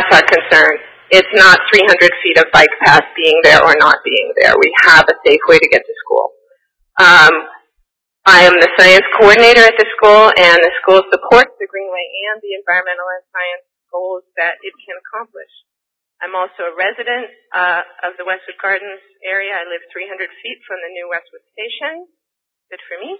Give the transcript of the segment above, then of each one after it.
that's our concern. It's not 300 feet of bike path being there or not being there. We have a safe way to get to school. I am the science coordinator at the school, and the school supports the Greenway and the environmental and science goals that it can accomplish. I'm also a resident of the Westwood Gardens area. I live 300 feet from the new Westwood station. Good for me.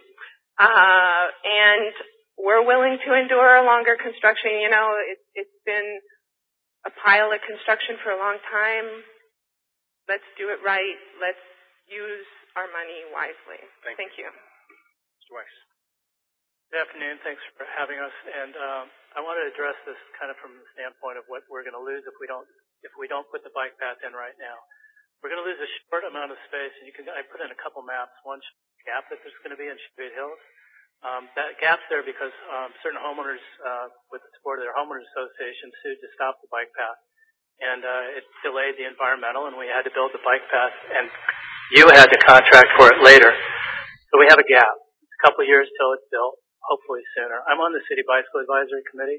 And we're willing to endure a longer construction. You know, it's been a pile of construction for a long time. Let's do it right. Let's use our money wisely. Thank you. Mr. Weiss. Good afternoon. Thanks for having us. And I want to address this kind of from the standpoint of what we're going to lose if we don't put the bike path in right now. We're going to lose a short amount of space. And I put in a couple maps. One gap that there's going to be in Cheviot Hills. That gap's there because certain homeowners, with the support of their homeowners association, sued to stop the bike path. And it delayed the environmental, and we had to build the bike path, and you had to contract for it later. So we have a gap. It's a couple of years till it's built, hopefully sooner. I'm on the City Bicycle Advisory Committee.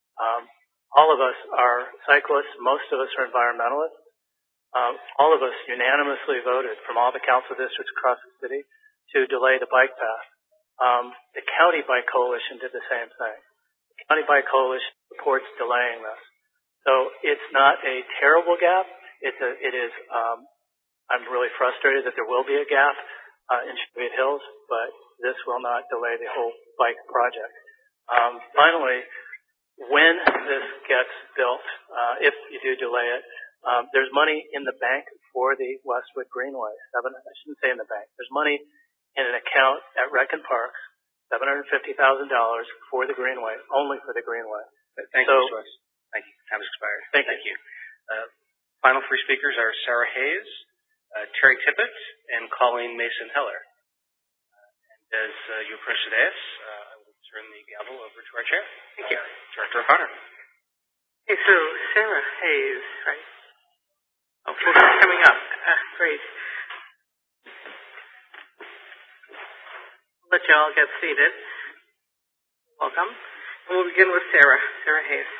All of us are cyclists. Most of us are environmentalists. All of us unanimously voted from all the council districts across the city to delay the bike path. The County Bike Coalition did the same thing. The County Bike Coalition supports delaying this. So it's not a terrible gap. It is. I'm really frustrated that there will be a gap in Cheviot Hills, but this will not delay the whole bike project. Finally, when this gets built, if you do delay it, there's money in the bank for the Westwood Greenway. I shouldn't say in the bank. There's money in an account at Rec and Parks, $750,000 for the Greenway, only for the Greenway. Thank you, Mr. Weiss. Thank you. Time has expired. Thank you. Final three speakers are Sarah Hayes, Terry Tippett, and Colleen Mason-Heller. And as you approach the dais, I will turn the gavel over to our chair. Thank you. Director O'Connor. Okay, so Sarah Hayes, right? Oh, she's coming up. Great. Let you all get seated. Welcome. And we'll begin with Sarah Hayes.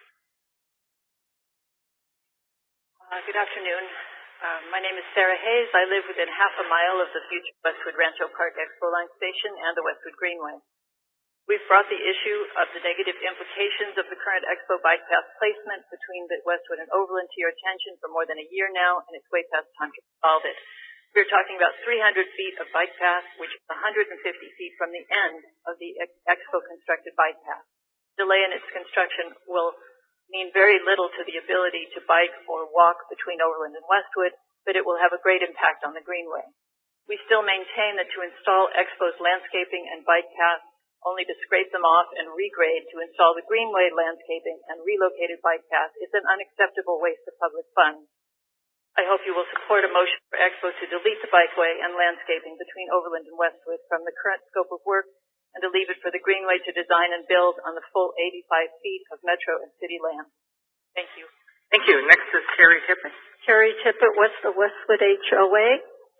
Good afternoon. My name is Sarah Hayes. I live within half a mile of the future Westwood Rancho Park Expo Line Station and the Westwood Greenway. We've brought the issue of the negative implications of the current Expo bike path placement between Westwood and Overland to your attention for more than a year now, and it's way past time to resolve it. We're talking about 300 feet of bike path, which is 150 feet from the end of the Expo constructed bike path. Delay in its construction will mean very little to the ability to bike or walk between Overland and Westwood, but it will have a great impact on the Greenway. We still maintain that to install Expo's landscaping and bike paths, only to scrape them off and regrade to install the Greenway landscaping and relocated bike path is an unacceptable waste of public funds. I hope you will support a motion for Expo to delete the bikeway and landscaping between Overland and Westwood from the current scope of work and to leave it for the Greenway to design and build on the full 85 feet of Metro and City land. Thank you. Thank you. Next is Terry Tippett. Terry Tippett, the Westwood HOA.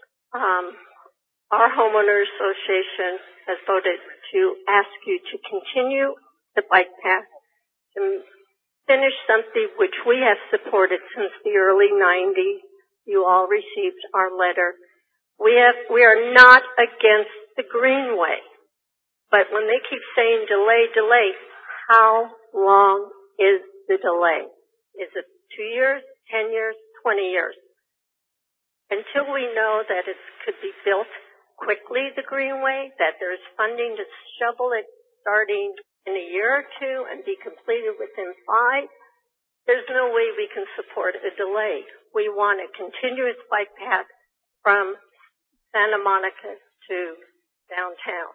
Our homeowner association has voted to ask you to continue the bike path, to finish something which we have supported since the early 90s. You all received our letter. We are not against the Greenway. But when they keep saying delay, how long is the delay? Is it 2 years, 10 years, 20 years? Until we know that it could be built quickly, the Greenway, that there's funding to shovel it starting in a year or two and be completed within 5, there's no way we can support a delay. We want a continuous bike path from Santa Monica to downtown.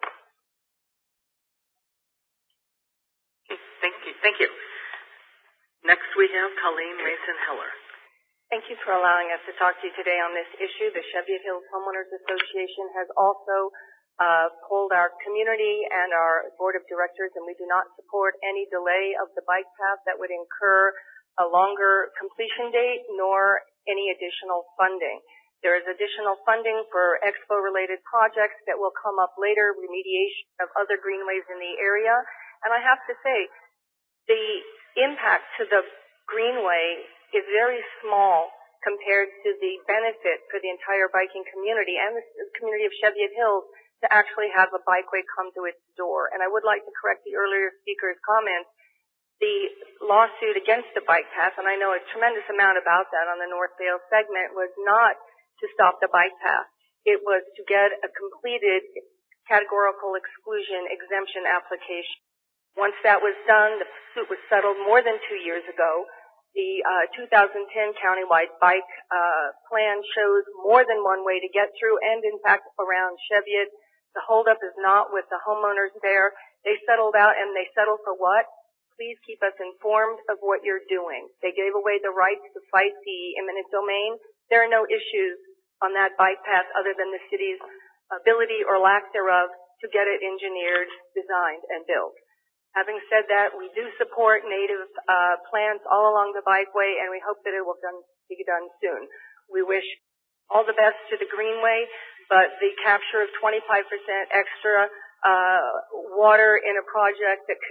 Thank you. Next we have Colleen Mason-Heller. Thank you for allowing us to talk to you today on this issue. The Cheviot Hills Homeowners Association has also polled our community and our board of directors, and we do not support any delay of the bike path that would incur a longer completion date nor any additional funding. There is additional funding for Expo-related projects that will come up later, remediation of other greenways in the area. And I have to say, the impact to the greenway is very small compared to the benefit for the entire biking community and the community of Cheviot Hills to actually have a bikeway come to its door. And I would like to correct the earlier speaker's comments. The lawsuit against the bike path, and I know a tremendous amount about that on the Northdale segment, was not to stop the bike path. It was to get a completed categorical exclusion exemption application. Once that was done, the suit was settled more than 2 years ago. The 2010 countywide bike plan shows more than one way to get through, and in fact around Cheviot. The holdup is not with the homeowners there. They settled out, and they settled for what? Please keep us informed of what you're doing. They gave away the rights to fight the eminent domain. There are no issues on that bike path other than the city's ability or lack thereof to get it engineered, designed, and built. Having said that, we do support native plans all along the bikeway, and we hope that it will be done soon. We wish all the best to the Greenway, but the capture of 25% extra water in a project that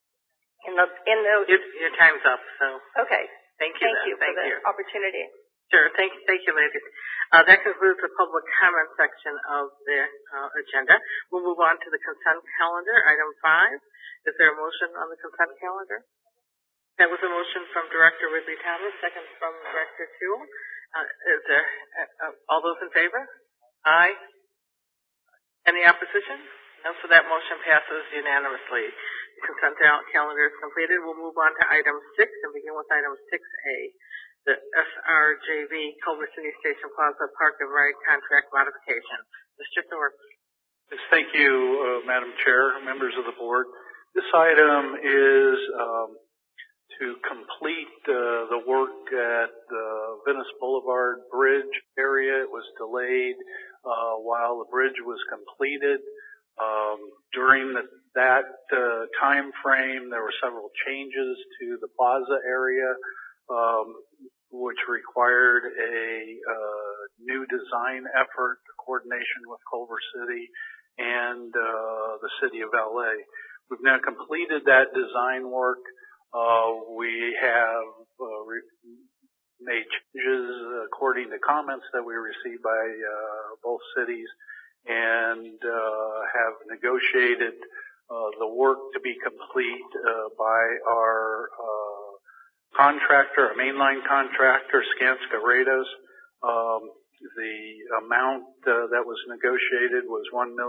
your time's up. So okay. Thank you for the opportunity. Sure. Thank you, ladies. That concludes the public comment section of the agenda. We'll move on to the consent calendar, item 5. Is there a motion on the consent calendar? That was a motion from Director Ridley Thomas, second from Director Toole. Is there all those in favor? Aye. Any opposition? No, so that motion passes unanimously. The consent calendar is completed. We'll move on to item 6 and begin with item 6A. The SRJV Culver City Station Plaza Park and Ride contract modification. Mr. Thorpe. Yes, thank you, Madam Chair, members of the board. This item is to complete the work at the Venice Boulevard Bridge area. It was delayed while the bridge was completed. During that time frame, there were several changes to the plaza area, which required a new design effort, coordination with Culver City and the city of LA. We've now completed that design work. We have made changes according to comments that we received by both cities, and have negotiated the work to be complete by our contractor, a mainline contractor, Skanska Rados. The amount that was negotiated was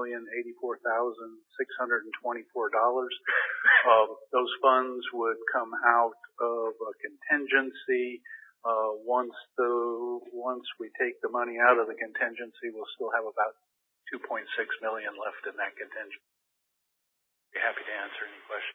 $1,084,624. Those funds would come out of a contingency. Once we take the money out of the contingency, we'll still have about $2.6 million left in that contingency. Be happy to answer any questions.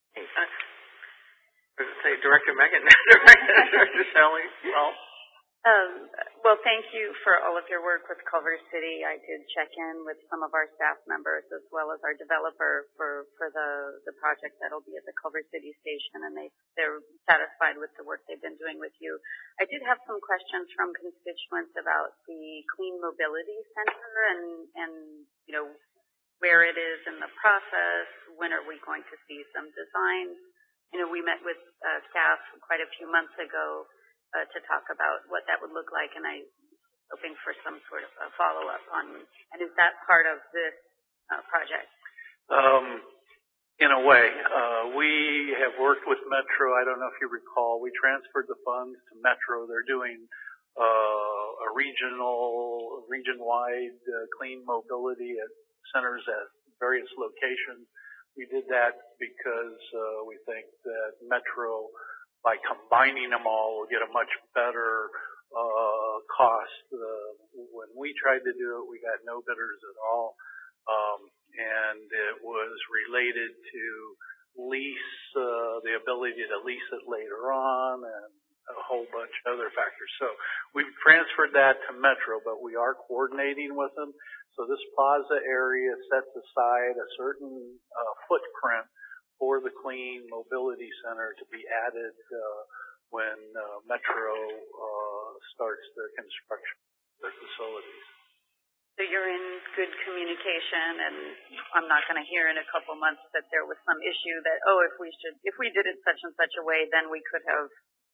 Say Director Megan, Director Shelley. Well, thank you for all of your work with Culver City. I did check in with some of our staff members as well as our developer for the project that'll be at the Culver City station, and they're satisfied with the work they've been doing with you. I did have some questions from constituents about the Clean Mobility Center and you know, where it is in the process. When are we going to see some designs? You know, we met with staff quite a few months ago to talk about what that would look like, and I'm hoping for some sort of a follow-up on, and is that part of this project? In a way. We have worked with Metro. I don't know if you recall, we transferred the funds to Metro. They're doing a region-wide clean mobility at centers at various locations. We did that because we think that Metro, by combining them all, will get a much better cost. When we tried to do it, we got no bidders at all, and it was related to lease, the ability to lease it later on, and a whole bunch of other factors. So we've transferred that to Metro, but we are coordinating with them. So this plaza area sets aside a certain footprint for the Clean Mobility Center to be added when Metro starts their construction of their facilities. So you're in good communication, and I'm not going to hear in a couple months that there was some issue that, if we did it such and such a way, then we could have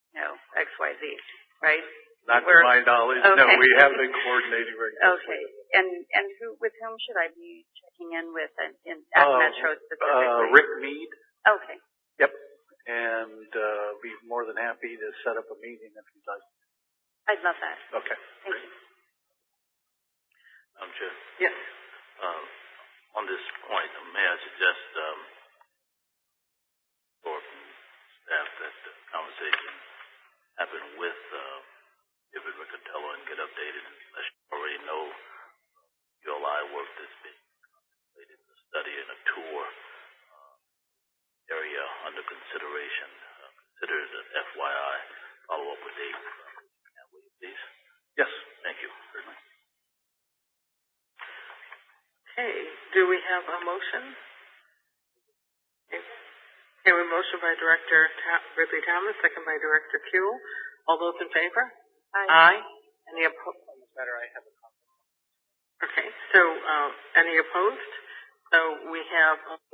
XYZ, right? Not to my knowledge. Okay. No, we have been coordinating regularly. Okay. And with whom should I be checking in with at Metro specifically? Rick Mead. Okay. Yep. And be more than happy to set up a meeting if you'd like. I'd love that. Okay. Thank you. Chair. Yes. On this point, may I suggest for staff that the conversation happen with David Riccatello and get updated, unless you already know ULI work that's been completed, a study and a tour area under consideration. Consider it an FYI. Follow up with Dave. Will you please? Yes. Thank you. Certainly. Okay. Do we have a motion? Okay. We have a motion by Director Ridley Thomas, second by Director Kuehl. All those in favor? Aye. Any opposed? On this matter, I have a comment. Okay. So, any opposed? So we have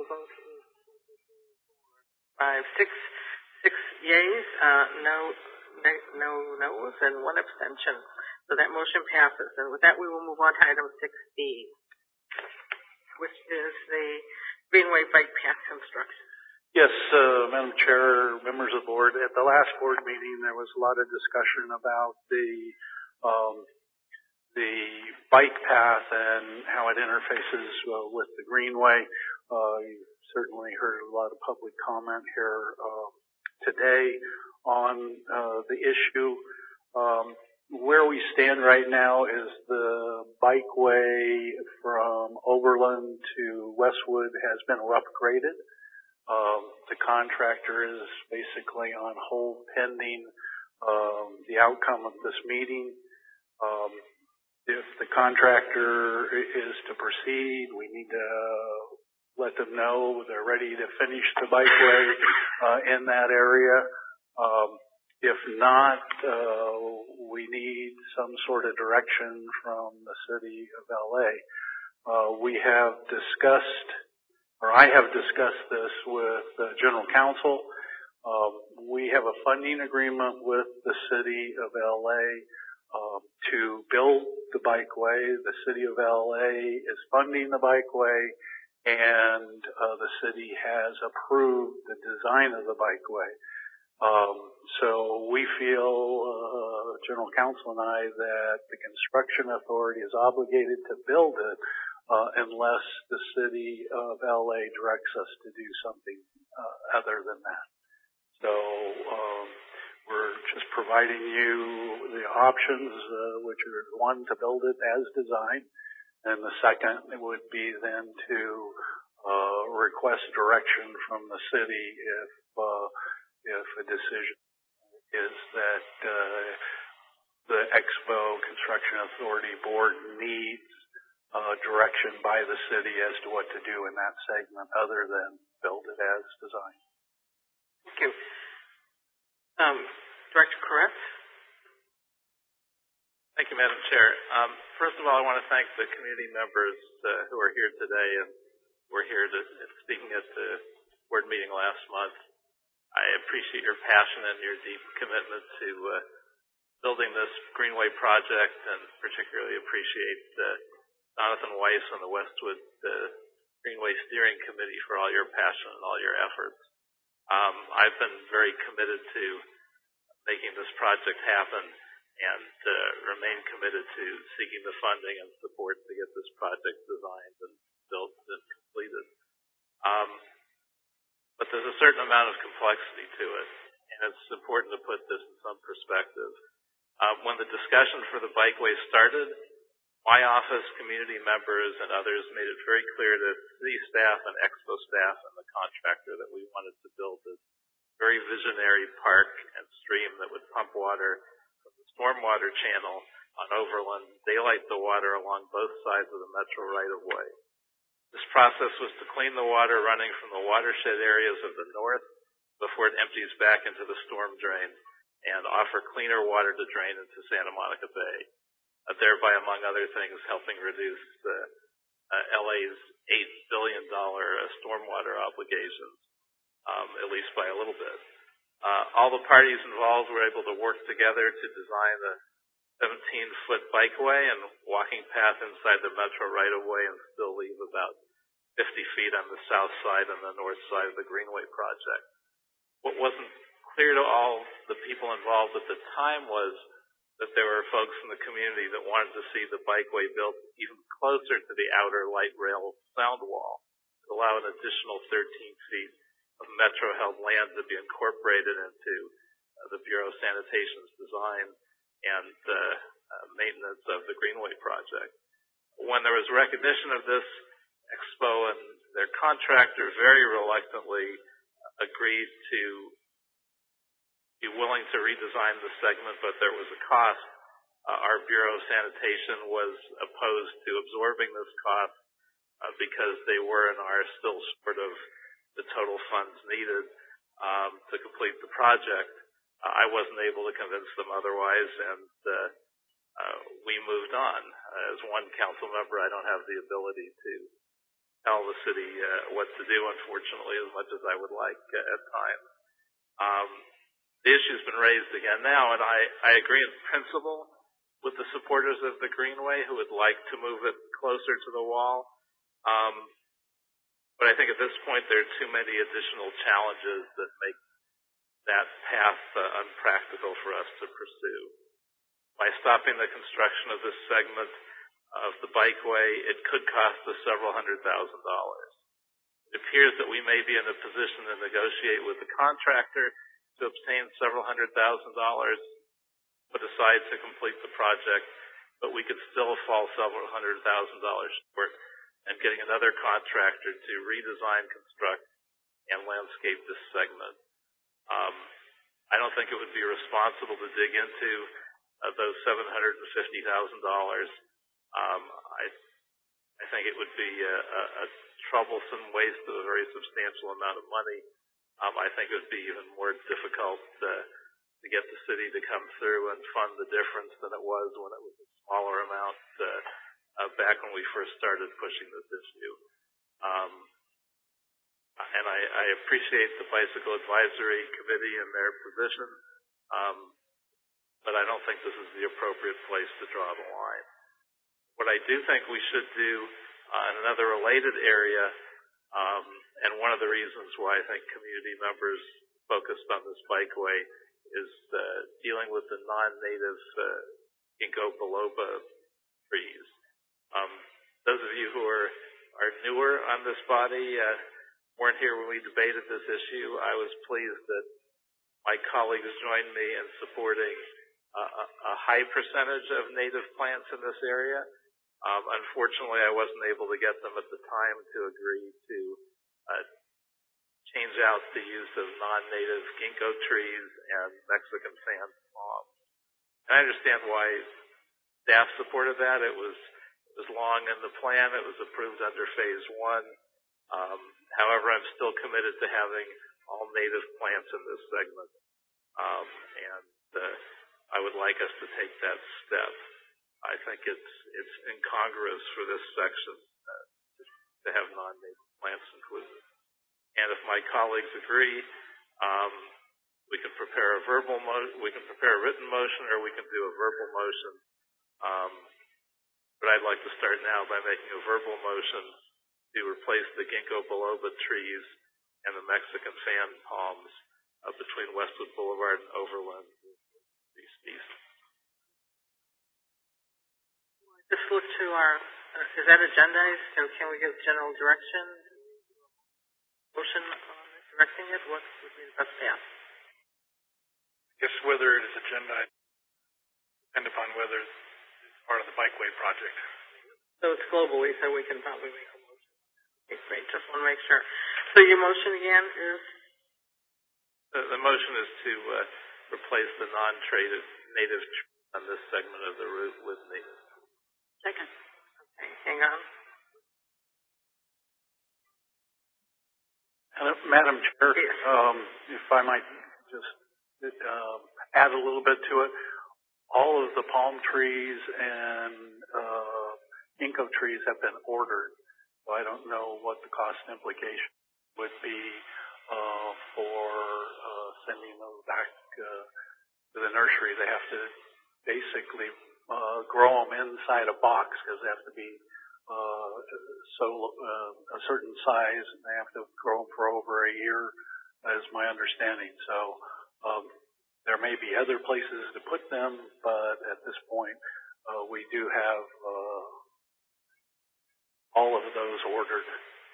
6 yeas, no no's, and 1 abstention. So that motion passes. And with that, we will move on to item 6B, which is the Greenway Bike Path construction. Yes, Madam Chair, members of the board. At the last board meeting, there was a lot of discussion about the bike path and how it interfaces with the Greenway. You certainly heard a lot of public comment here today on the issue. Where we stand right now is the bikeway from Overland to Westwood has been rough graded. The contractor is basically on hold pending the outcome of this meeting. If the contractor is to proceed, we need to let them know they're ready to finish the bikeway in that area. If not, we need some sort of direction from the city of LA. We have discussed, or I have discussed this with General Counsel. We have a funding agreement with the city of LA to build the bikeway. The city of LA is funding the bikeway, and the city has approved the design of the bikeway. So we feel, General Counsel and I, that the construction authority is obligated to build it unless the city of LA directs us to do something other than that. So we're just providing you the options, which are one, to build it as designed, and the second would be then to request direction from the city if a decision is that the Expo Construction Authority Board needs direction by the city as to what to do in that segment other than build it as designed. Thank you. Director Koretz? Thank you, Madam Chair. First of all, I want to thank the community members who are here today and were here speaking at the board meeting last month. I appreciate your passion and your deep commitment to building this Greenway project, and particularly appreciate Jonathan Weiss and the Westwood Greenway Steering Committee for all your passion and all your efforts. I've been very committed to making this project happen and remain committed to seeking the funding and support to get this project designed and built and completed. But there's a certain amount of complexity to it, and it's important to put this in some perspective. When the discussion for the bikeway started, my office, community members, and others made it very clear to city staff and Expo staff and the contractor that we wanted to build this very visionary park and stream that would pump water from the stormwater channel on Overland, daylight the water along both sides of the metro right-of-way. This process was to clean the water running from the watershed areas of the north before it empties back into the storm drain and offer cleaner water to drain into Santa Monica Bay, thereby, among other things, helping reduce LA's $8 billion stormwater obligations, at least by a little bit. All the parties involved were able to work together to design a 17-foot bikeway and walking path inside the metro right-of-way and still leave about 50 feet on the south side and the north side of the Greenway project. What wasn't clear to all the people involved at the time was that there were folks in the community that wanted to see the bikeway built even closer to the outer light rail sound wall to allow an additional 13 feet of metro-held land to be incorporated into the Bureau of Sanitation's design and maintenance of the Greenway project. When there was recognition of this, Expo and their contractor very reluctantly agreed to be willing to redesign the segment, but there was a cost. Our Bureau of Sanitation was opposed to absorbing this cost because they were and are still short of the total funds needed to complete the project. I wasn't able to convince them otherwise, and we moved on. As one council member, I don't have the ability to tell the city what to do, unfortunately, as much as I would like at times. The issue's been raised again now, and I agree in principle with the supporters of the Greenway who would like to move it closer to the wall. But I think at this point there are too many additional challenges that make that path unpractical for us to pursue. By stopping the construction of this segment of the bikeway, it could cost us several $100,000. It appears that we may be in a position to negotiate with the contractor to obtain several $100,000 put aside to complete the project, but we could still fall several $100,000 short and getting another contractor to redesign, construct, and landscape this segment. I don't think it would be responsible to dig into those $750,000. I think it would be a troublesome waste of a very substantial amount of money. I think it would be even more difficult to get the city to come through and fund the difference than it was when it was a smaller amount back when we first started pushing this issue. And I appreciate the Bicycle Advisory Committee and their position, but I don't think this is the appropriate place to draw the line. What I do think we should do in another related area, and one of the reasons why I think community members focused on this bikeway is dealing with the non-native ginkgo biloba trees. Those of you who are newer on this body weren't here when we debated this issue. I was pleased that my colleagues joined me in supporting a high percentage of native plants in this area. Unfortunately, I wasn't able to get them at the time to agree to change out the use of non-native ginkgo trees and Mexican fan palms. And I understand why staff supported that. It was long in the plan. It was approved under phase 1. However, I'm still committed to having all native plants in this segment. And I would like us to take that step. I think it's incongruous for this section to have non-native plants included. And if my colleagues agree, we can prepare a written motion, or we can do a verbal motion. But I'd like to start now by making a verbal motion to replace the ginkgo biloba trees and the Mexican fan palms between Westwood Boulevard and Overland East. Just look to is that agendized? Can we give general direction? Motion on directing it? What would be the best path? I guess whether it is agendized depends upon whether it's part of the bikeway project. So it's globally, so we can probably make a motion. Okay, great. Just want to make sure. So your motion again is? The motion is to replace the non-traded native tree on this segment of the route with native. Second. Okay, hang on. Madam Chair, if I might just add a little bit to it. All of the palm trees and ginkgo trees have been ordered, so I don't know what the cost implication would be for sending those back to the nursery. They have to basically grow them inside a box because they have to be a certain size, and they have to grow them for over a year, is my understanding. So there may be other places to put them, but at this point, we do have all of those ordered.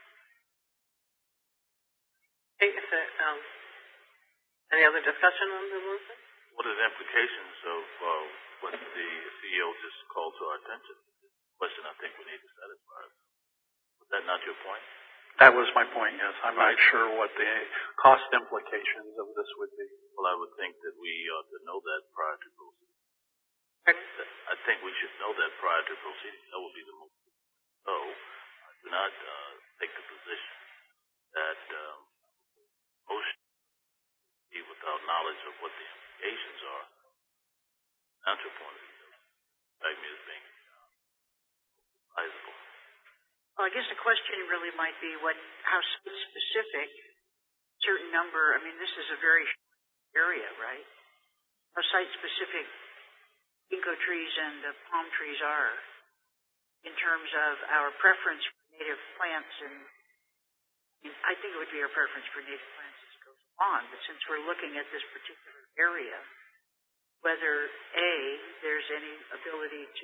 Okay, is there any other discussion on the motion? What are the implications of what the CEO just called to our attention? Question I think we need to satisfy. Was that not your point? That was my point, yes. I'm not sure what the cost implications of this would be. Well, I would think that we ought to know that prior to proceeding. I think we should know that prior to proceeding. That would be the most. So, I do not take the position that motion be without knowledge of what the implications are. Not your point of view. Like me as being advisable. Well, I guess the question really might be how specific certain number. I mean, this is a very short area, right? How site-specific ginkgo trees and the palm trees are in terms of our preference for native plants. And I think it would be our preference for native plants as it goes on. But since we're looking at this particular area, whether there's any ability to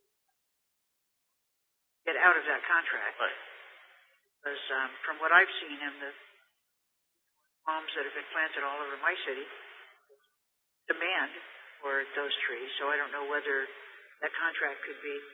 get out of that contract. Right. Because from what I've seen in the palms that have been planted all over my city, demand for those trees. So I don't know whether that contract could be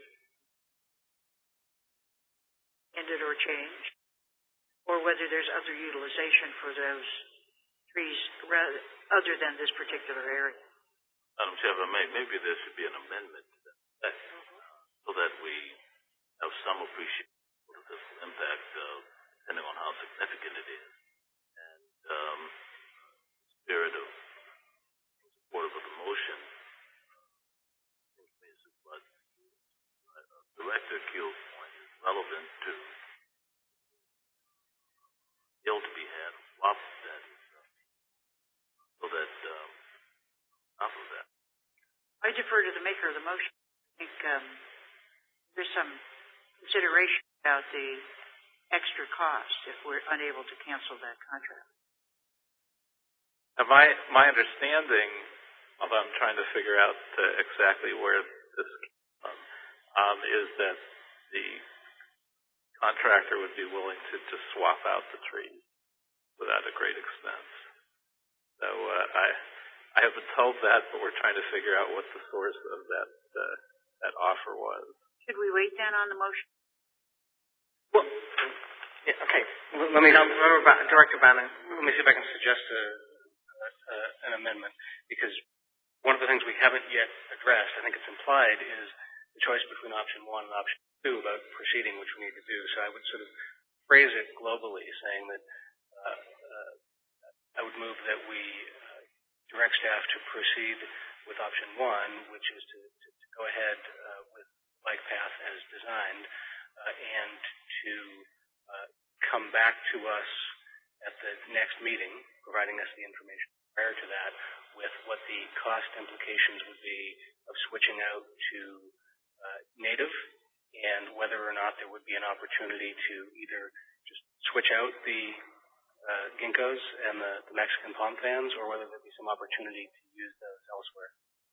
ended or changed, or whether there's other utilization for those trees other than this particular area. Madam Chairman, maybe there should be an amendment to that, so that we have some appreciation of the physical impact, depending on how significant it is. And spirit of support of the motion seems to me what Director Keel's point is relevant to ill to be had, swap that, so that off of that. I defer to the maker of the motion. I think there's some consideration about the extra cost if we're unable to cancel that contract. Now my understanding, although I'm trying to figure out exactly where this came from, is that the contractor would be willing to just swap out the trees without a great expense. So I have been told that, but we're trying to figure out what the source of that offer was. Should we wait then on the motion? Well, yeah, okay. Let me, Director Bannon, let me see if I can suggest an amendment, because one of the things we haven't yet addressed, I think it's implied, is the choice between option 1 and option 2 about proceeding, which we need to do. So I would sort of phrase it globally, saying that I would move that we direct staff to proceed with option 1, which is to go ahead with the bike path as designed, and to come back to us at the next meeting, providing us the information prior to that, with what the cost implications would be of switching out to native, and whether or not there would be an opportunity to either just switch out the ginkgos and the Mexican palm fans, or whether there'd be some opportunity to use those elsewhere.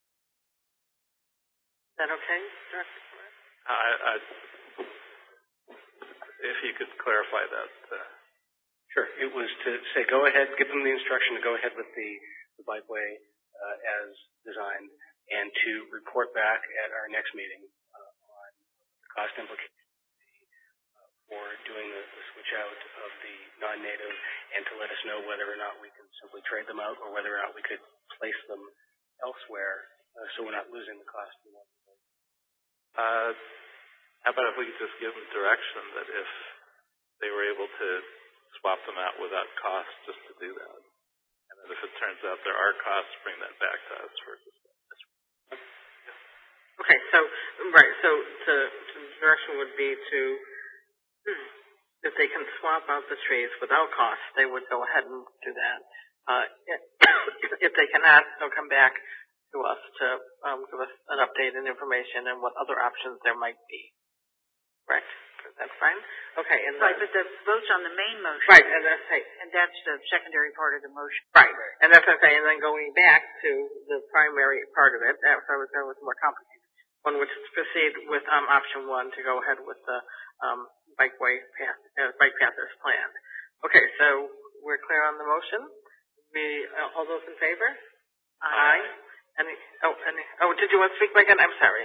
Is that okay, Director? If you could clarify that. Sure. It was to say go ahead, give them the instruction to go ahead with the bikeway as designed, and to report back at our next meeting on the cost implications for doing the switch out of the non-native, and to let us know whether or not we can simply trade them out, or whether or not we could place them elsewhere, so we're not losing the cost. How about if we could just give them direction that if they were able to swap them out without cost, just to do that. And then if it turns out there are costs, bring that back to us for discussion. Okay, so the direction would be to, if they can swap out the trees without cost, they would go ahead and do that. if they cannot, they'll come back to us to give us an update and information and what other options there might be. Correct? That's fine? Okay. And right, but the vote's on the main motion. Right, and that's right. And that's the secondary part of the motion. Right, and that's what I'm saying. And then going back to the primary part of it, that was more complicated. One would proceed with option one to go ahead with the bike path as planned. Okay, so we're clear on the motion. All those in favor? Aye. Did you want to speak, Megan? I'm sorry.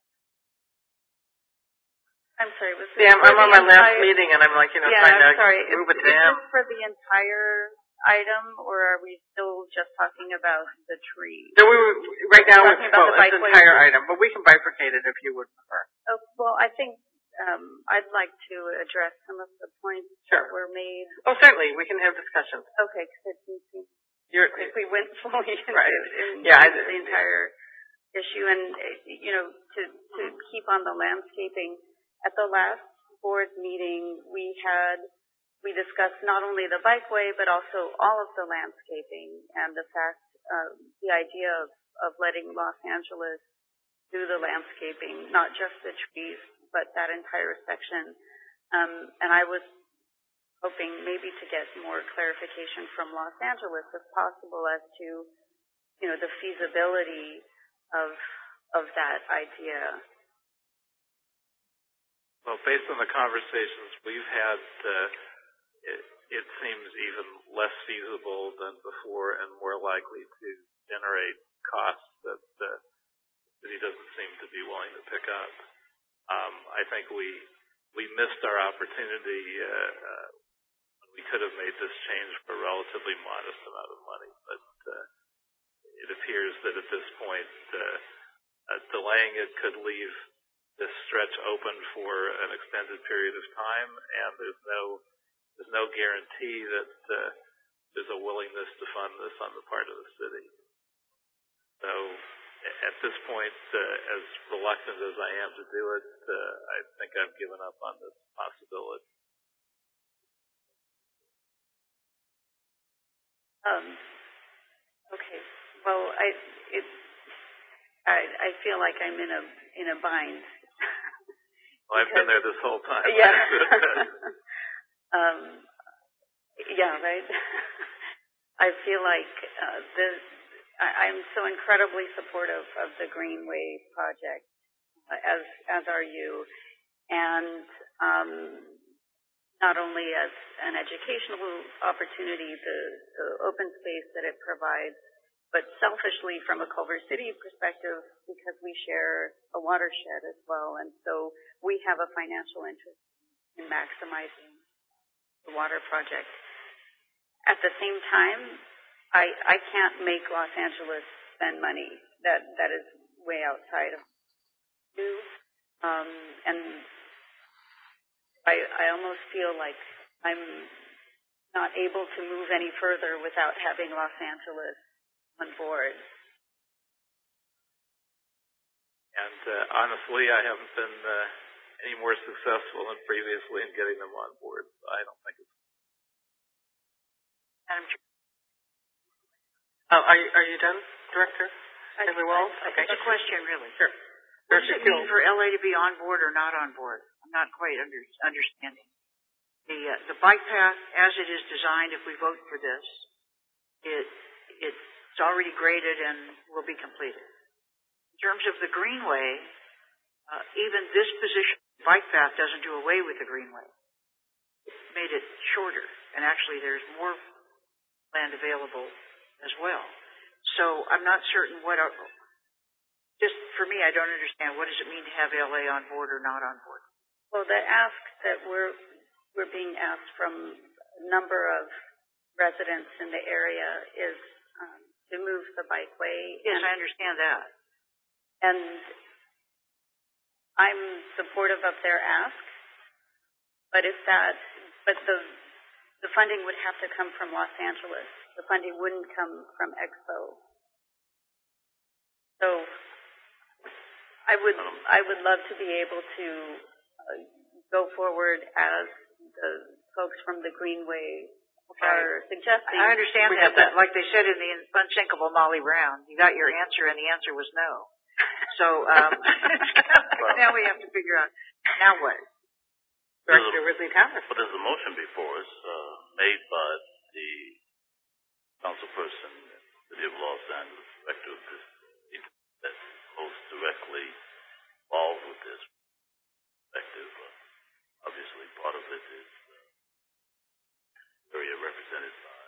I'm sorry. Was I'm on my last meeting, and I'm trying to move it to him. Is this for the entire item, or are we still just talking about the tree? No, right now it's the entire item, but we can bifurcate it if you would prefer. Oh, well, I think I'd like to address some of the points that were made. Oh, certainly. We can have discussions. Okay, because we went fully into the entire issue, and to keep on the landscaping. At the last board meeting, we discussed not only the bikeway, but also all of the landscaping and the idea of letting Los Angeles do the landscaping, not just the trees, but that entire section. And I was hoping maybe to get more clarification from Los Angeles, if possible, as to, the feasibility of that idea. Well, based on the conversations we've had, it seems even less feasible than before and more likely to generate costs that the city doesn't seem to be willing to pick up. I think we missed our opportunity when we could have made this change for a relatively modest amount of money, but it appears that at this point, delaying it could leave this stretch open for an extended period of time, and there's no guarantee that there's a willingness to fund this on the part of the city. So at this point, as reluctant as I am to do it, I think I've given up on this possibility. Okay. Well, I feel like I'm in a bind. Well, I've been there this whole time. Yeah. Yeah, right. I feel like I'm so incredibly supportive of the Greenway project, as are you, and not only as an educational opportunity, the open space that it provides, but selfishly from a Culver City perspective, because we share a watershed as well, and so we have a financial interest in maximizing the water project. At the same time, I can't make Los Angeles spend money that is way outside of you, and I almost feel like I'm not able to move any further without having Los Angeles on board. And honestly, I haven't been any more successful than previously in getting them on board. So I don't think it's. Madam Chair. Are you done, Director? Okay. It's a question, really. Sure. What does it mean for LA to be on board or not on board? I'm not quite understanding. The bike path, as it is designed, if we vote for this, it's already graded and will be completed. In terms of the Greenway, even this position, bike path doesn't do away with the Greenway. It made it shorter, and actually there's more land available as well. So I'm not certain just for me, I don't understand, what does it mean to have LA on board or not on board? Well, the ask that we're being asked from a number of residents in the area is to move the bikeway. Yes, I understand that. And I'm supportive of their ask, but the funding would have to come from Los Angeles. The funding wouldn't come from Expo. So I would love to be able to go forward as the folks from the Greenway are suggesting. I understand that, but like they said in the unsinkable Molly Brown, you got your answer and the answer was no. So, now we have to figure out, now what? Director Ridley Thomas. But there's a motion before us, made by the councilperson in the city of Los Angeles, director of this, that's most directly involved with this perspective. Obviously, part of it is area represented by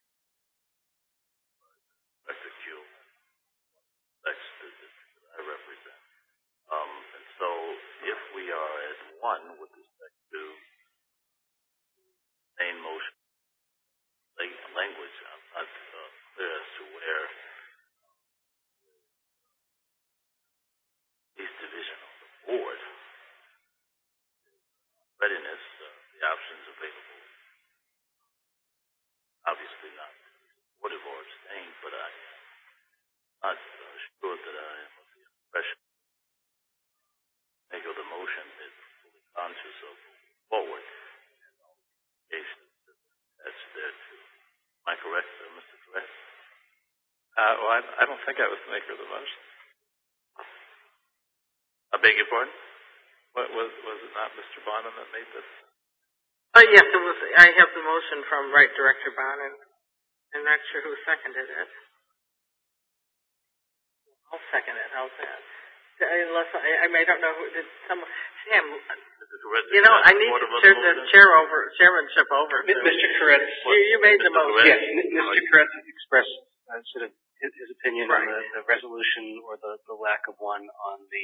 Director Kuehl. That's the district that I represent. And so, if we are as one with respect to main motion language, I'm not clear as to where this division on the board, readiness, the options available, obviously not supportive or abstained, but I'm not sure that I am of the impression make of the motion is fully conscious of forward and all the cases that's there too. Am I correct, Mr. Correct? Well, I don't think I was the maker of the motion. I beg your pardon? What, was it not Mr. Bonin that made this? Yes, it was. I have the motion from Director Bonin. I'm not sure who seconded it. I'll second it. How's that? Unless I don't know who did. Someone, Sam. You know, I need to turn the chairmanship over. Mr. Koretz. You made the motion. Yes, Mr. Koretz expressed sort of his opinion on the resolution or the lack of one on the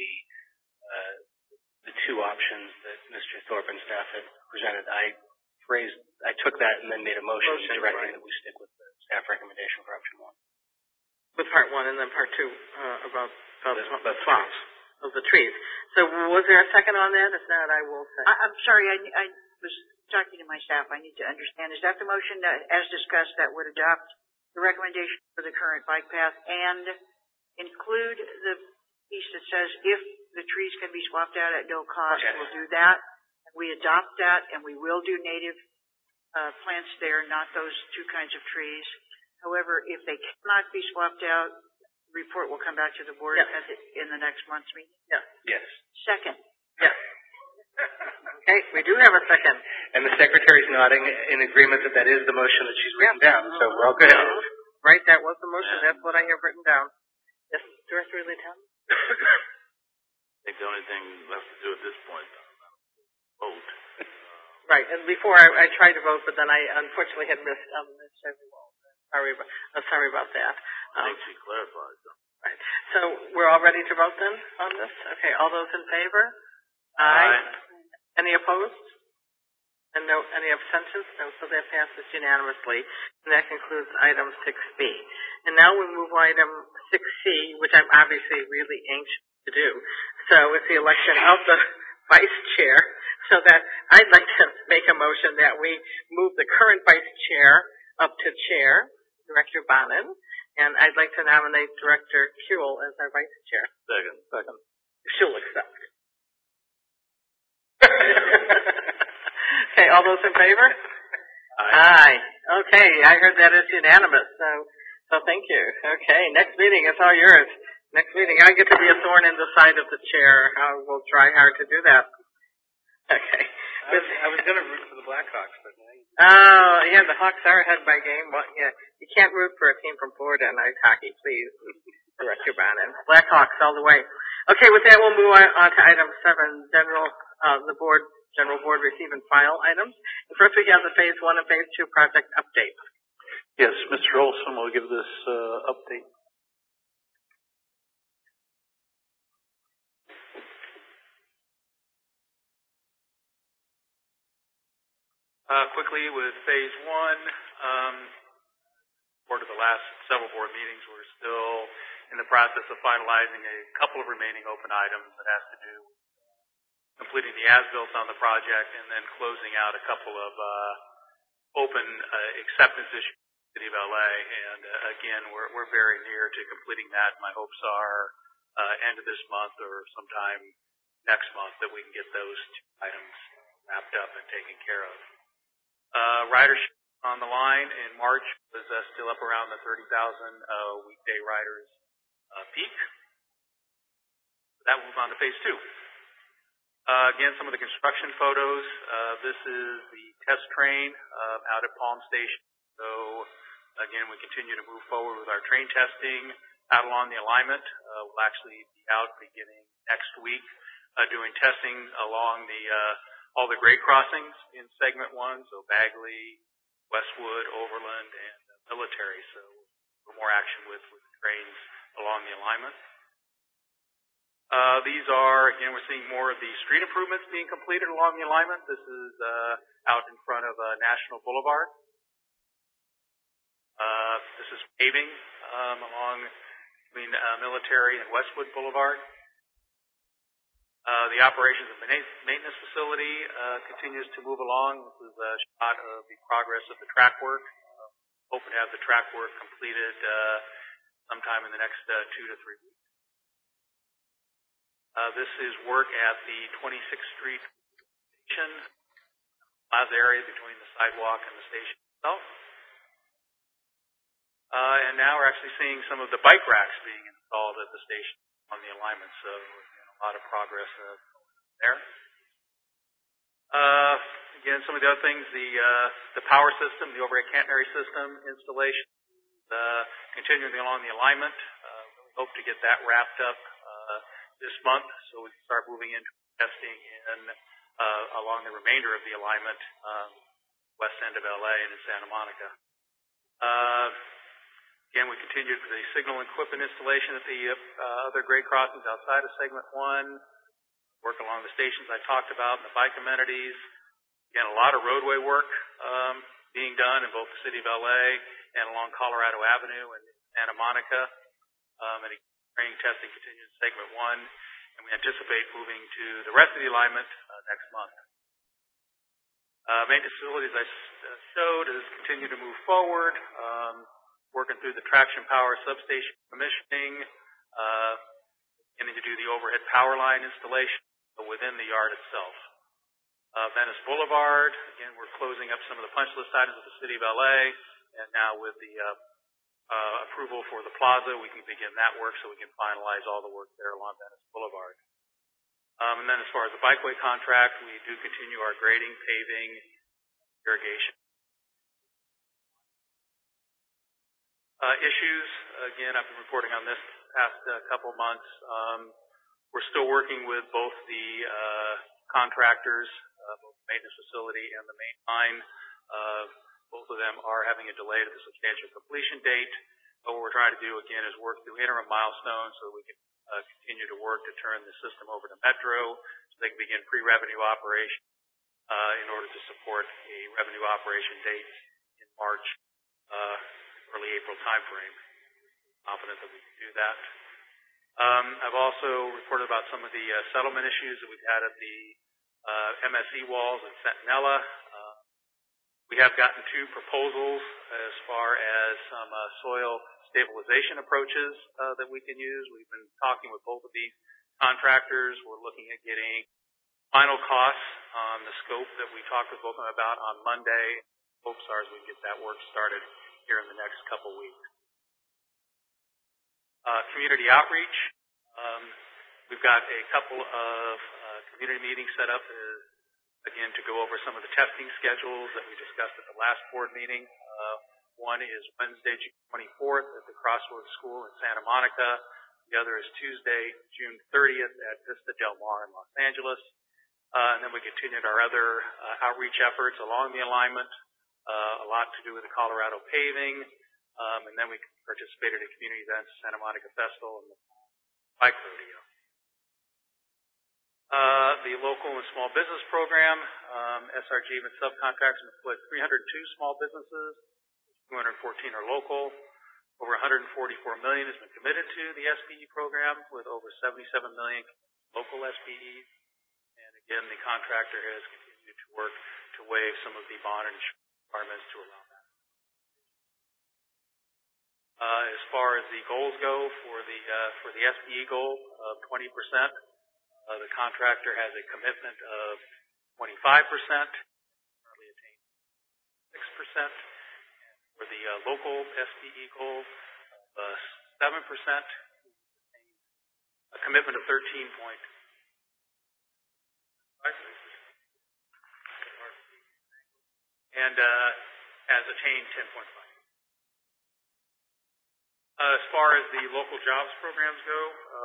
two options that Mr. Thorpe and staff had presented. I took that and then made a motion directing that we stick with the staff recommendation for option one. With part one and then part two about the swaps of the trees. So was there a second on that? If not, I will say. I'm sorry, I was talking to my staff. I need to understand. Is that the motion that, as discussed, that would adopt the recommendation for the current bike path and include the piece that says if the trees can be swapped out at no cost, we'll do that. We adopt that, and we will do native plants there, not those two kinds of trees. However, if they cannot be swapped out, the report will come back to the board in the next month's meeting. Yeah. Yes. Second. Yes. Okay, we do have a second. And the secretary's nodding in agreement that that is the motion that she's written down. So we're all good. Right, that was the motion. That's what I have written down. Yes, Director Ridley-Town? I think the only thing left to do at this point is vote. Right, and before I tried to vote, but then I unfortunately had missed Chevy Wall. Sorry about that. I think she clarified something. Right. So we're all ready to vote then on this? Okay, all those in favor? Aye. Any opposed? And no, any abstentions? No, so that passes unanimously. And that concludes item 6B. And now we move item 6C, which I'm obviously really anxious to do. So it's the election of the vice chair. So that I'd like to make a motion that we move the current vice chair up to chair, Director Bonin, and I'd like to nominate Director Kuehl as our vice chair. Second. She'll accept. Okay, all those in favor? Aye. Okay, I heard that is unanimous, so thank you. Okay, next meeting, it's all yours. Next meeting, I get to be a thorn in the side of the chair. I will try hard to do that. Okay. I was going to root for the Blackhawks, but oh, yeah, the Hawks are ahead by game. Well, yeah, you can't root for a team from Florida in ice hockey, please. Director Bonin. Blackhawks all the way. Okay, with that, we'll move on to item 7, the general board receive and file items. And first, we have the phase 1 and phase 2 project updates. Yes, Mr. Olson will give this update. Quickly with phase 1, for the last several board meetings, we're still in the process of finalizing a couple of remaining open items that has to do with completing the as-built on the project and then closing out a couple of open acceptance issues in the City of LA. And again, we're very near to completing that. My hopes are end of this month or sometime next month that we can get those two items wrapped up and taken care of. Ridership on the line in March was still up around the 30,000 weekday riders peak. That moves on to phase 2. Again, some of the construction photos. This is the test train out at Palm Station. So, again, we continue to move forward with our train testing out along the alignment. We'll actually be out beginning next week doing testing along the all the grade crossings in segment 1, so Bagley, Westwood, Overland, and Military. So more action with the trains along the alignment. These are, again, we're seeing more of the street improvements being completed along the alignment. This is out in front of National Boulevard. This is paving along between Military and Westwood Boulevard. The operations and maintenance facility continues to move along. This is a shot of the progress of the track work. Hoping to have the track work completed sometime in the next 2 to 3 weeks. This is work at the 26th Street station plaza area between the sidewalk and the station itself. And now we're actually seeing some of the bike racks being installed at the station on the alignment. So a lot of progress there. Again, some of the other things, the power system, the overhead catenary system installation, continuing along the alignment. We hope to get that wrapped up this month so we can start moving into testing along the remainder of the alignment, west end of LA and in Santa Monica. Again, we continued with the signal equipment installation at the other grade crossings outside of segment 1. Work along the stations I talked about and the bike amenities. Again, a lot of roadway work being done in both the city of LA and along Colorado Avenue and Santa Monica. And training testing continues in segment 1. And we anticipate moving to the rest of the alignment next month. Maintenance facilities I showed has continued to move forward. Working through the traction power substation commissioning, beginning to do the overhead power line installation within the yard itself. Venice Boulevard, again, we're closing up some of the punch list items with the City of LA, and now with the approval for the plaza, we can begin that work so we can finalize all the work there along Venice Boulevard. And then as far as the bikeway contract, we do continue our grading, paving, irrigation. Issues, again, I've been reporting on this past couple months. We're still working with both the contractors, both the maintenance facility and the main line. Both of them are having a delay to the substantial completion date. But what we're trying to do, again, is work through interim milestones so we can continue to work to turn the system over to Metro so they can begin pre-revenue operation in order to support a revenue operation date in March, early April timeframe. Confident that we can do that. I've also reported about some of the settlement issues that we've had at the MSE walls at Centinela. We have gotten 2 proposals as far as some soil stabilization approaches that we can use. We've been talking with both of these contractors. We're looking at getting final costs on the scope that we talked with both of them about on Monday. Hopes are as we get that work started here in the next couple weeks. Community outreach. We've got a couple of community meetings set up again to go over some of the testing schedules that we discussed at the last board meeting. One is Wednesday, June 24th at the Crossroads School in Santa Monica. The other is Tuesday, June 30th at Vista Del Mar in Los Angeles. And then we continued our other outreach efforts along the alignment. A lot to do with the Colorado paving. And then we participated in community events, Santa Monica Festival and the Bike Rodeo. The local and small business program, SRG and subcontractors employed 302 small businesses, 214 are local. Over $144 million has been committed to the SBE program, with over $77 million local SBEs. And again, the contractor has continued to work to waive some of the bond and insurance requirements to allow that. As far as the goals go for the SBE goal of 20%, the contractor has a commitment of 25%. Currently attained 6%. For the local SDE goal, 7%, a commitment of 13.5%. And as a change, 10.5. As far as the local jobs programs go,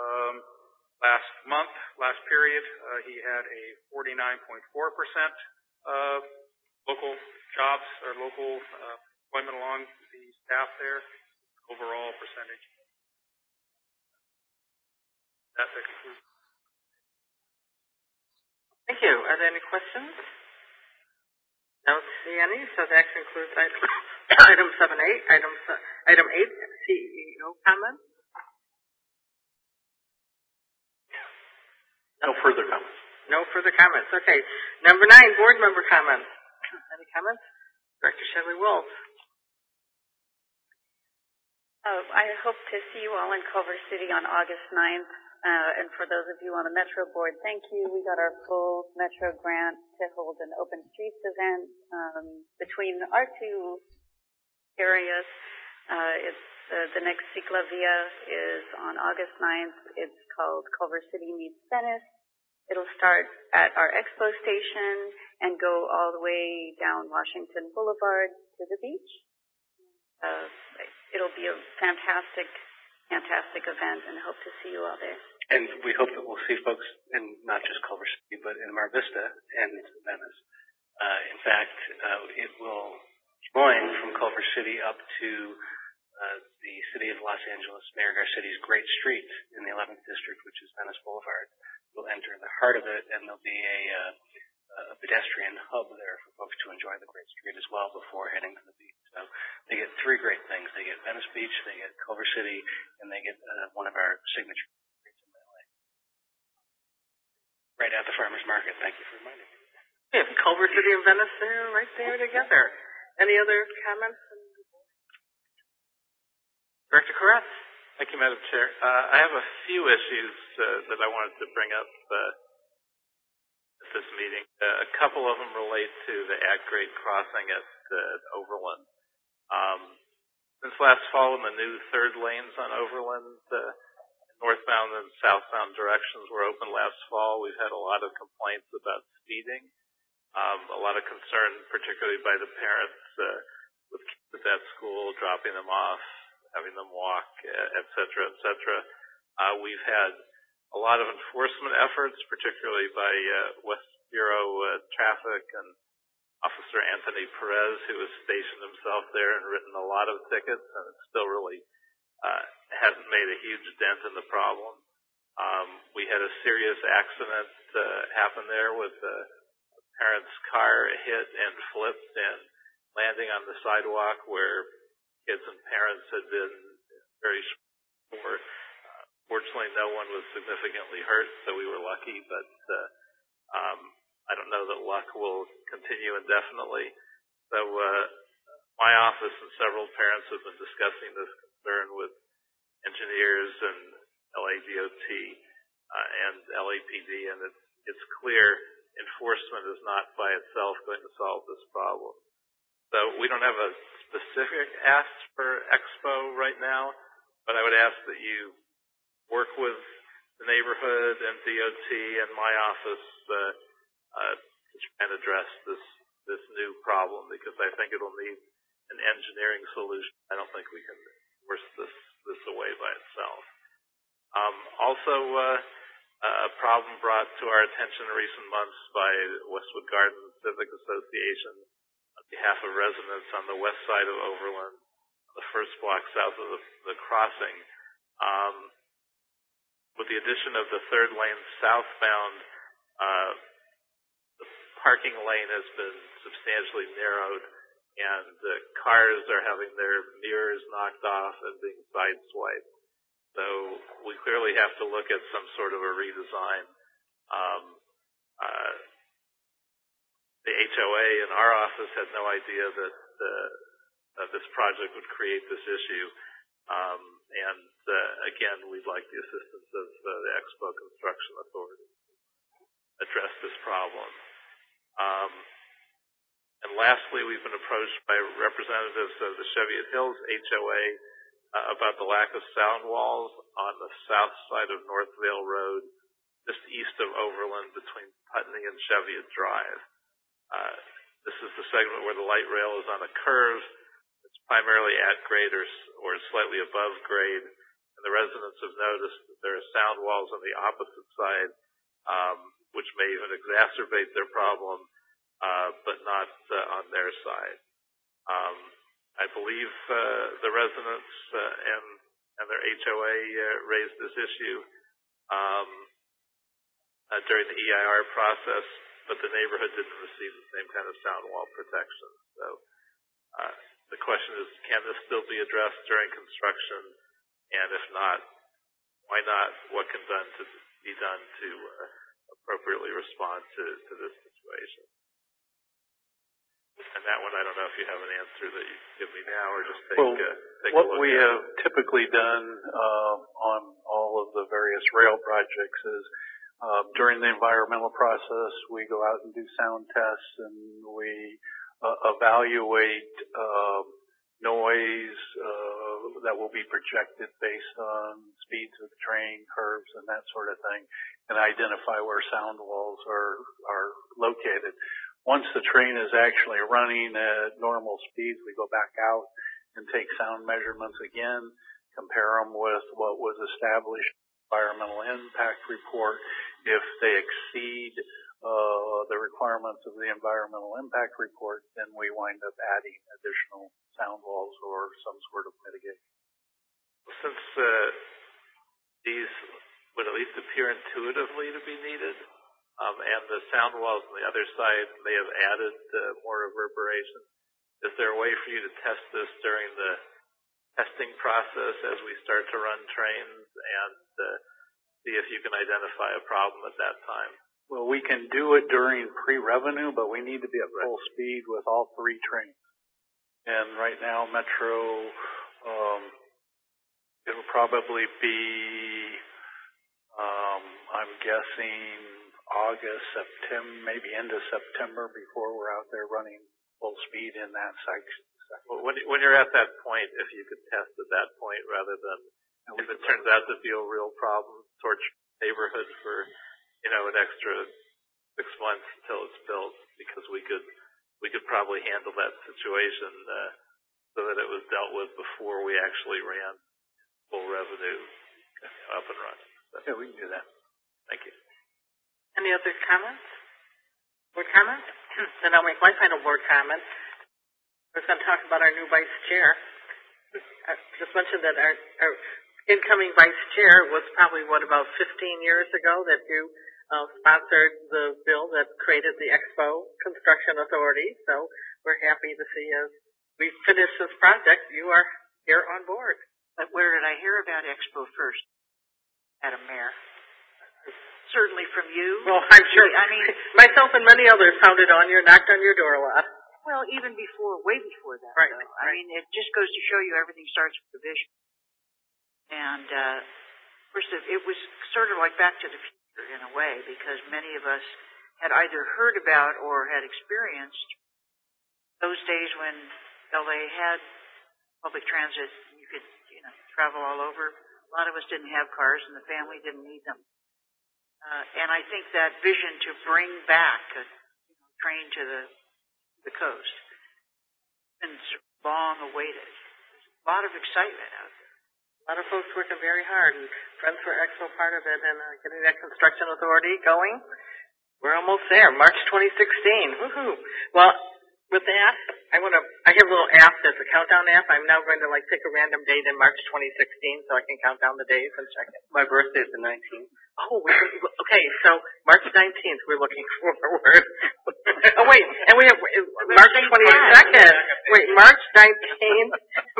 last period, he had a 49.4% local jobs or local employment along the staff there. Overall percentage. That concludes. Thank you. Are there any questions? Don't see any, so that concludes item 7A. Item 8, CEO comments. No further comments. No further comments. Okay. Number 9, board member comments. Any comments? Director Shelley-Wolf. I hope to see you all in Culver City on August 9th. And for those of you on the Metro board, thank you. We got our full Metro grant to hold an open streets event between our two areas. It's the next Ciclavia is on August 9th. It's called Culver City Meets Venice. It'll start at our expo station and go all the way down Washington Boulevard to the beach. It'll be a fantastic event, and I hope to see you all there. And we hope that we'll see folks in not just Culver City, but in Mar Vista and Venice. In fact, it will join from Culver City up to the city of Los Angeles, Mayor Garcetti's Great Street in the 11th District, which is Venice Boulevard. We'll enter the heart of it, and there'll be a pedestrian hub there for folks to enjoy the Great Street as well before heading to the beach. So they get 3 great things. They get Venice Beach, they get Culver City, and they get one of our signature streets in LA. Right at the farmer's market. Thank you for reminding me. Yeah, Culver City and Venice there, right there together. Any other comments? Director Koretz. Thank you, Madam Chair. I have a few issues that I wanted to bring up at this meeting. A couple of them relate to the at-grade crossing at Overland. Since last fall, when the new third lanes on Overland, northbound and southbound directions were open last fall, we've had a lot of complaints about speeding. A lot of concern, particularly by the parents with kids at school, dropping them off, having them walk, et cetera, et cetera. We've had a lot of enforcement efforts, particularly by West Bureau Traffic and Officer Anthony Perez, who has stationed himself there and written a lot of tickets, and it still really hasn't made a huge dent in the problem. We had a serious accident happen there with a parent's car hit and flipped and landing on the sidewalk where kids and parents had been very sure. Fortunately, no one was significantly hurt, so we were lucky, but I don't know that luck will continue indefinitely. So my office and several parents have been discussing this concern with engineers and LADOT and LAPD, and it's clear enforcement is not by itself going to solve this problem. So we don't have a specific ask for Expo right now, but I would ask that you work with the neighborhood and DOT and my office to try and address this new problem, because I think it'll need an engineering solution. I don't think we can force this away by itself. Also, a problem brought to our attention in recent months by Westwood Gardens Civic Association on behalf of residents on the west side of Overland, the first block south of the crossing. With the addition of the third lane southbound, the parking lane has been substantially narrowed, and cars are having their mirrors knocked off and being sideswiped. So we clearly have to look at some sort of a redesign. The HOA in our office had no idea that this project would create this issue. And again, we'd like the assistance of the Expo Construction Authority to address this problem. And lastly, we've been approached by representatives of the Cheviot Hills HOA about the lack of sound walls on the south side of Northvale Road, just east of Overland between Putney and Cheviot Drive. This is the segment where the light rail is on a curve. It's primarily at grade or slightly above grade. And the residents have noticed that there are sound walls on the opposite side, which may even exacerbate their problem, but not on their side. I believe the residents and their HOA raised this issue during the EIR process, but the neighborhood didn't receive the same kind of sound wall protection. So the question is, can this still be addressed during construction? And if not, why not? What can be done to appropriately respond to this situation? And that one, I don't know if you have an answer that you give me now, or just take a look at it. What we have typically done on all of the various rail projects is during the environmental process, we go out and do sound tests, and we evaluate noise that will be projected based on speeds of the train, curves, and that sort of thing, and identify where sound walls are located. Once the train is actually running at normal speeds, we go back out and take sound measurements again, compare them with what was established in the environmental impact report. If they exceed the requirements of the environmental impact report, then we wind up adding additional sound walls or some sort of mitigation. Since these would at least appear intuitively to be needed, and the sound walls on the other side may have added more reverberation, is there a way for you to test this during the testing process as we start to run trains and see if you can identify a problem at that time? Well, we can do it during pre-revenue, but we need to be at full speed with all three trains. And right now, Metro, it'll probably be, I'm guessing, August, September, maybe end of September before we're out there running full speed in that section. Well, when you're at that point, if you could test at that point rather than if it turns out to be a real problem, torch neighborhood for, an extra 6 months until it's built, because we could probably handle that situation so that it was dealt with before we actually ran full revenue up and running. So, yeah, we can do that. Thank you. Any other comments? Board comments? Then I'll make my final board comment. I was going to talk about our new vice chair. I just mentioned that our incoming vice chair was probably, about 15 years ago that you sponsored the bill that created the Expo Construction Authority. So we're happy to see as we finish this project, you are here on board. But where did I hear about Expo first? Madam Mayor. Certainly from you. Well, I'm sure. I mean, myself and many others knocked on your door a lot. Well, even way before that. Right. Though. I mean, it just goes to show you everything starts with the vision. And, of course, it was sort of like Back to the Future in a way, because many of us had either heard about or had experienced those days when LA had public transit. You could, travel all over. A lot of us didn't have cars, and the family didn't need them. And I think that vision to bring back a train to the coast has been long awaited. There's a lot of excitement out there. A lot of folks working very hard, and Friends for Expo part of it, and getting that construction authority going. We're almost there, March 2016. Woohoo! Well, with that, I have a little app that's a countdown app. I'm now going to pick a random date in March 2016 so I can count down the days and check it. My birthday is the 19th. Oh, okay, so March 19th we're looking forward. Oh, wait, and we have March 22nd. Wait, March 19th,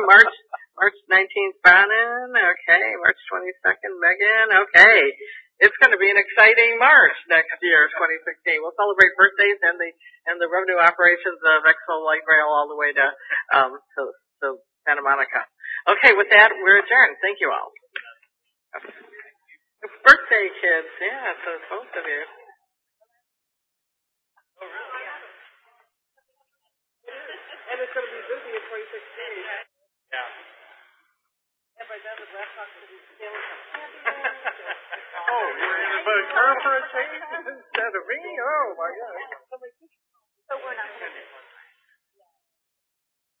March 19th, Bonin. Okay, March 22nd, Megan. Okay. It's going to be an exciting March next year, 2016. We'll celebrate birthdays and the revenue operations of Expo Light Rail all the way to Santa Monica. Okay, with that, we're adjourned. Thank you all. Birthday kids, yeah, so both of you. before you succeed. Yeah. Have I done the Blackhawk City Skills Oh, you're going to vote her for a change instead of me? Oh, my God.